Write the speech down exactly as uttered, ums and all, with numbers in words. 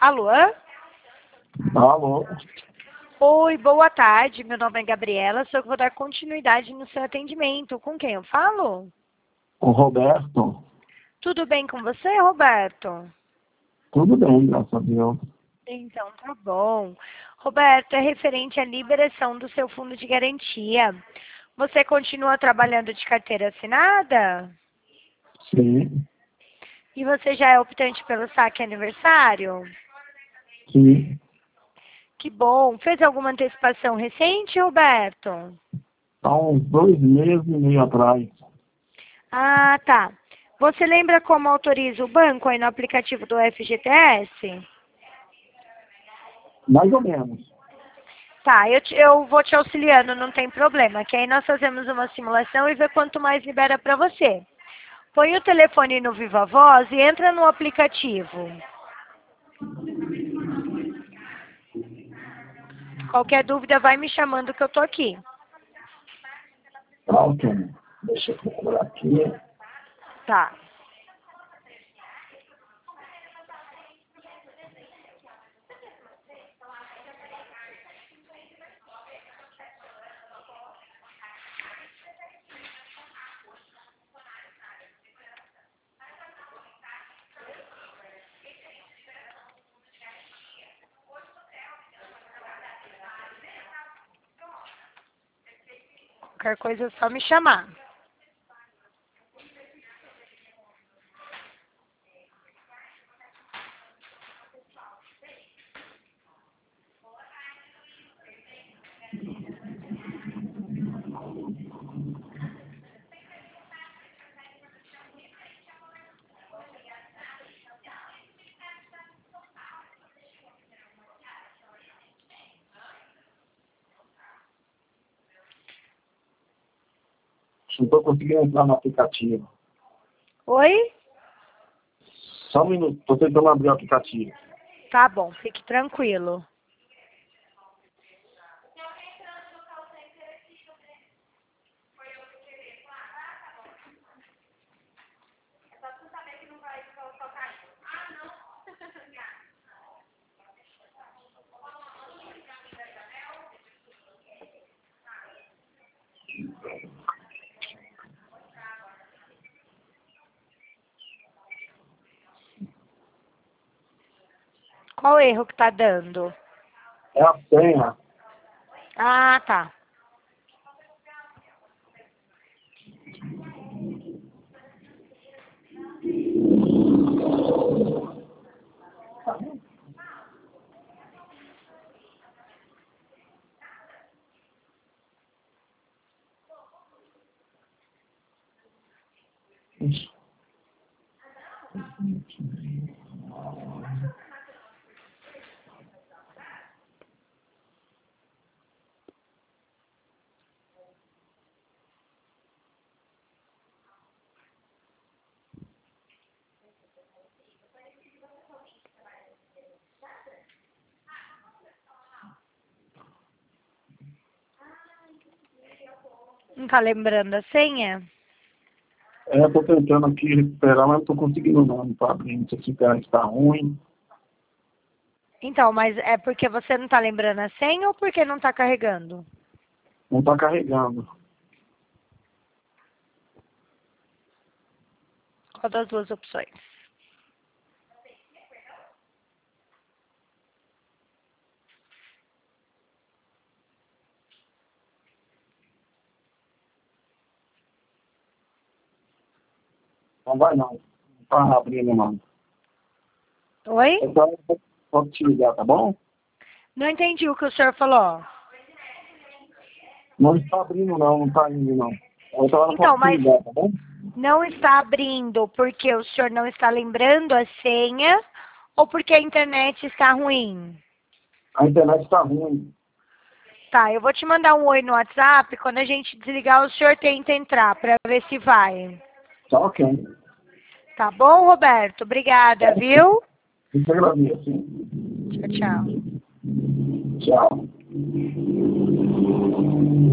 Alô? Alô? Oi, boa tarde. Meu nome é Gabriela. Sou eu que vou dar continuidade no seu atendimento. Com quem eu falo? O Roberto? Tudo bem com você, Roberto? Tudo bem, graças a Deus. Então, tá bom. Roberto, é referente à liberação do seu fundo de garantia. Você continua trabalhando de carteira assinada? Sim, E você já é optante pelo saque aniversário? sim. Que bom. Fez alguma antecipação recente, Roberto? Há uns dois meses e meio atrás. Ah, tá. Você lembra como autoriza o banco aí no aplicativo do F G T S? Mais ou menos. Tá, eu, te- eu vou te auxiliando, não tem problema. Que aí nós fazemos uma simulação e vê quanto mais libera para você. Põe o telefone no Viva Voz e entra no aplicativo. Qualquer dúvida, vai me chamando que eu tô aqui. Tá, ok. Deixa eu procurar aqui. Tá. Qualquer coisa é só me chamar. Não estou conseguindo entrar no aplicativo. Oi? Só um minuto, estou tentando abrir o aplicativo. Tá bom, fique tranquilo. Qual erro que tá dando? É a senha. Ah, tá. Não tá lembrando a senha? É, estou tentando aqui recuperar, mas não estou conseguindo não. Não está abrindo. Se a internet está ruim. Então, mas é porque você não tá lembrando a senha ou porque não tá carregando? Não está carregando. Qual das duas opções? Não vai não. Não está abrindo não. Oi? Então, eu posso te ligar, tá bom? Não entendi o que o senhor falou. Não está abrindo não, não está indo não. Outra hora eu Então, posso te mas ligar, tá bom? não está abrindo porque o senhor não está lembrando a senha ou porque a internet está ruim? A internet está ruim. Tá, eu vou te mandar um oi no WhatsApp. Quando a gente desligar, o senhor tenta entrar para ver se vai. Tá ok. Tá bom, Roberto? Obrigada, viu? Eu te agradeço. Tchau, tchau. Tchau.